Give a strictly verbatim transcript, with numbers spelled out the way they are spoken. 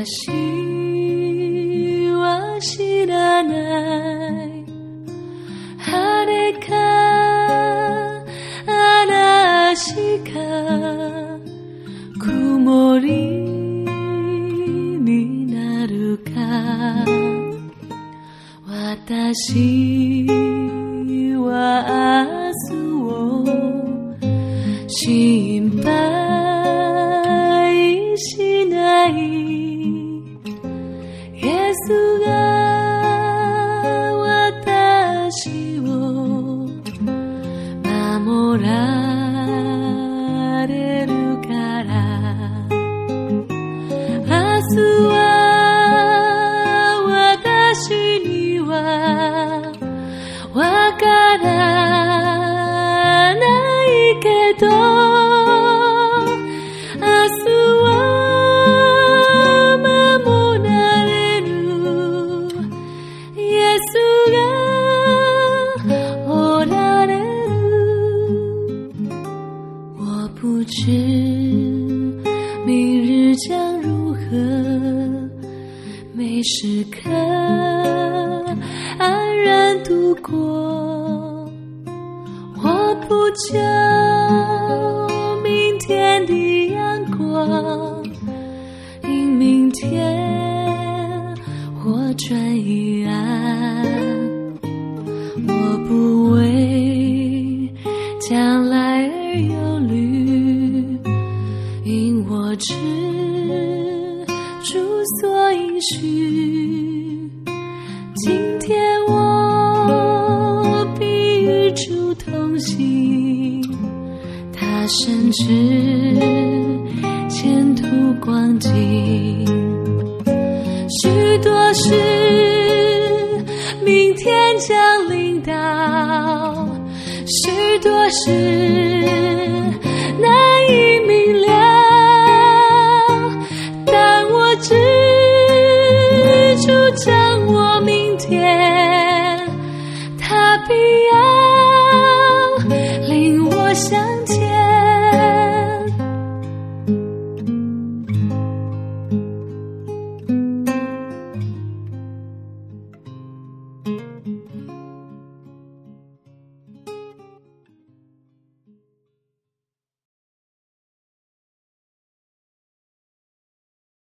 私は知らない晴れか嵐か曇りになるか私は明日を心配しないイエスが私を守られるから明日は私にはわからないけど明日は守られるイエスがおられる我不知明日将如何每时刻安然度过我不求明天的阳光因明天或转阴暗我不为将来而忧虑因我知主所应许今天我必与主同行他深知前途光景许多事明天将临到许多事